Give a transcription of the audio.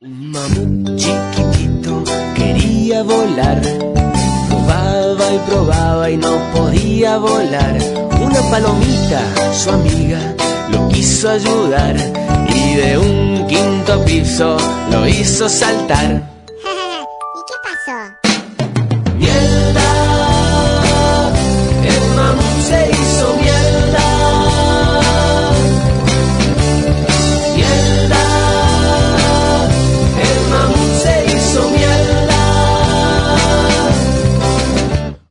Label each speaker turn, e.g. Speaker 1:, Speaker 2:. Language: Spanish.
Speaker 1: Un mamut chiquitito quería volar, probaba y probaba y no podía volar. Una palomita, su amiga, lo quiso ayudar y de un quinto piso lo hizo saltar.
Speaker 2: ¿Y qué pasó?